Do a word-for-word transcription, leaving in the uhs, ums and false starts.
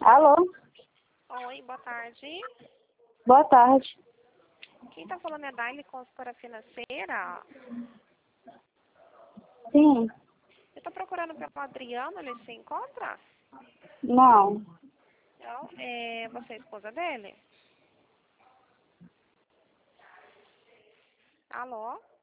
Alô? Oi, boa tarde. Boa tarde. Quem está falando é Daile Consultora Financeira. Sim. Eu estou procurando pelo Adriano, ele se encontra? Não. Não? É, você é a esposa dele? Alô?